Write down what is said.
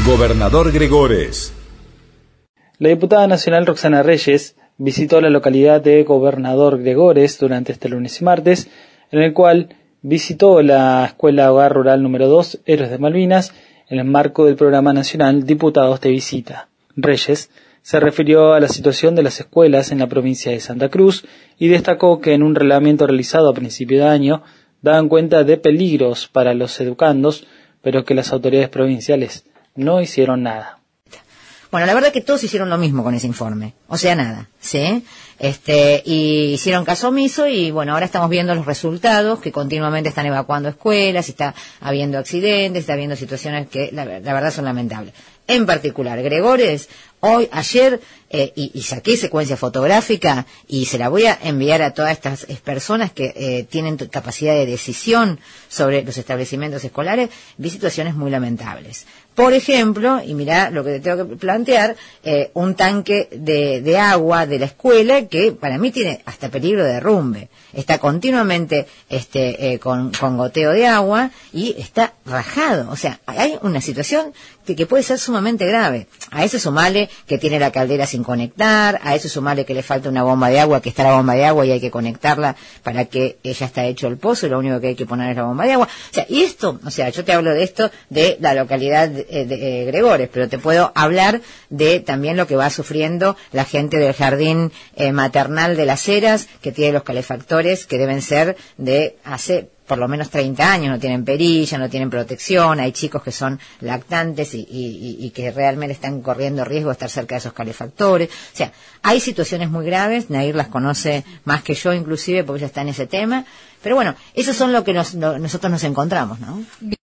Gobernador Gregores. La diputada nacional Roxana Reyes visitó la localidad de Gobernador Gregores durante este lunes y martes, en el cual visitó la Escuela Hogar Rural número 2, Héroes de Malvinas, en el marco del programa nacional Diputados de Visita. Reyes se refirió a la situación de las escuelas en la provincia de Santa Cruz y destacó que en un relevamiento realizado a principio de año daban cuenta de peligros para los educandos, pero que las autoridades provinciales no hicieron nada. Bueno, la verdad que todos hicieron lo mismo con ese informe, o sea, nada, ¿sí? Y hicieron caso omiso y bueno, ahora estamos viendo los resultados, que continuamente están evacuando escuelas, está habiendo accidentes, está habiendo situaciones que la verdad son lamentables. En particular, Gregores, ayer, y saqué secuencia fotográfica y se la voy a enviar a todas estas personas que tienen capacidad de decisión sobre los establecimientos escolares, vi situaciones muy lamentables. Por ejemplo, y mirá lo que te tengo que plantear, un tanque de agua de la escuela que para mí tiene hasta peligro de derrumbe. Está continuamente con goteo de agua y está rajado. O sea, hay una situación que puede ser sumamente grave. A eso sumale que tiene la caldera sin conectar, a eso sumale que le falta una bomba de agua, que está la bomba de agua y hay que conectarla para que ya está hecho el pozo y lo único que hay que poner es la bomba de agua. O sea, y esto, yo te hablo de esto de la localidad de Gregores, pero te puedo hablar de también lo que va sufriendo la gente del jardín maternal de Las Heras, que tiene los calefactores que deben ser de hace por lo menos 30 años, no tienen perilla, no tienen protección, hay chicos que son lactantes y que realmente están corriendo riesgo de estar cerca de esos calefactores. O sea, hay situaciones muy graves, Nair las conoce más que yo inclusive porque ella está en ese tema, pero bueno, eso son lo que nosotros nos encontramos, ¿no?